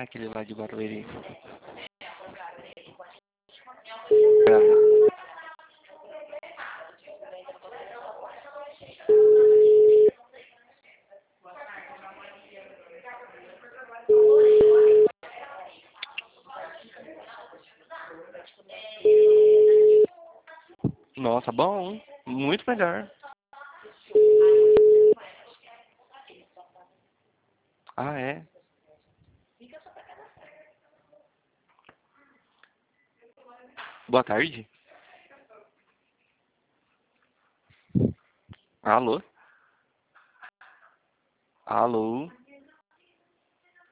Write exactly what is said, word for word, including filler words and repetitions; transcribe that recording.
Ah, aquele lá de Barueri. Nossa, bom. Muito melhor. Ah, é? Boa tarde. Alô? Alô?